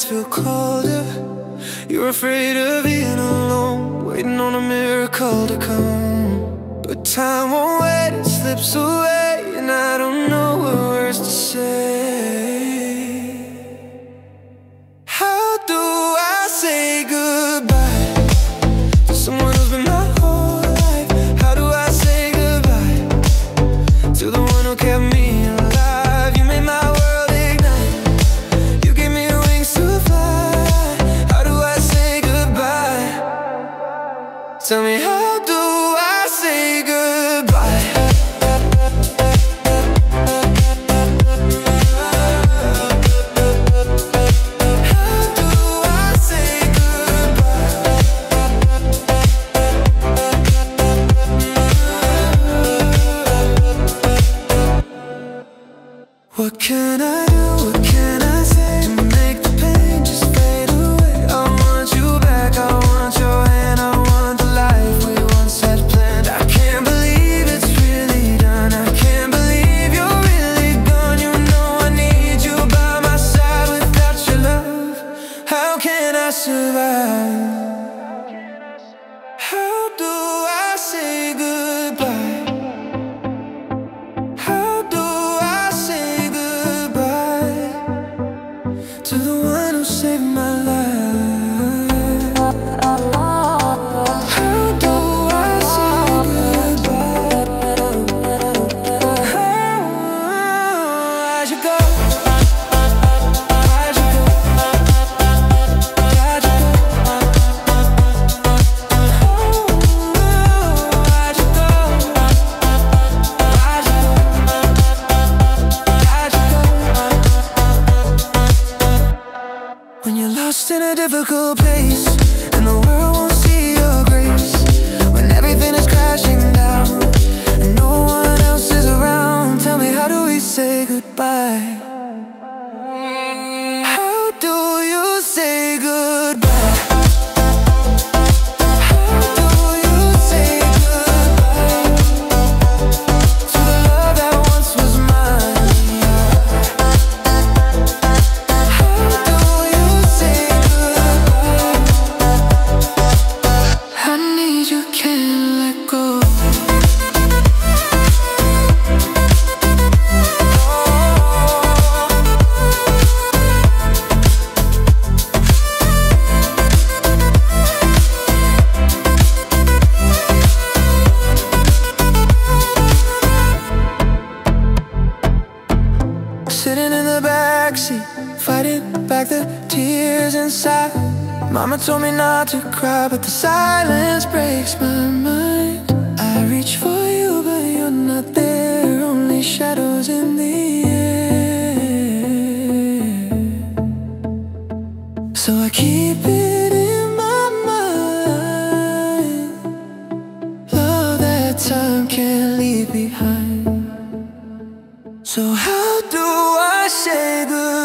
nights feel colder. You're afraid of being alone, waiting on a miracle to come. But time won't wait, it slips away, and I don't know what words to say. How do I say goodbye to someone who's been my whole life? How do I say goodbye to the one who kept me alive? You made my world ignite, you gave me wings to fly. How do I say goodbye? Tell me, how do I say goodbye? What can I do? What can I say to make the pain just fade away? I want you back, I want your hand, I want the life we once had planned. I can't believe it's really done, I can't believe you're really gone. You know I need you by my side, without your love, how can I survive? How do I say goodbye? To the one who saved my life. How do I say goodbye? Why'd you go? Why'd you go? Why'd you go? Why'd you go? Why'd you go? Why'd you go? When you're lost in a difficult place and the world won't see your grace, when everything is crashing down and no one else is around, tell me, how do we say goodbye? How do you say goodbye? How do you say goodbye to the love that once was mine? Sitting in the backseat, fighting back the tears inside. Mama told me not to cry, but the silence breaks my mind. I reach for you, but you're not there, only shadows in the air. So I keep it in my mind, love that time can't leave behind. So how do I say goodbye?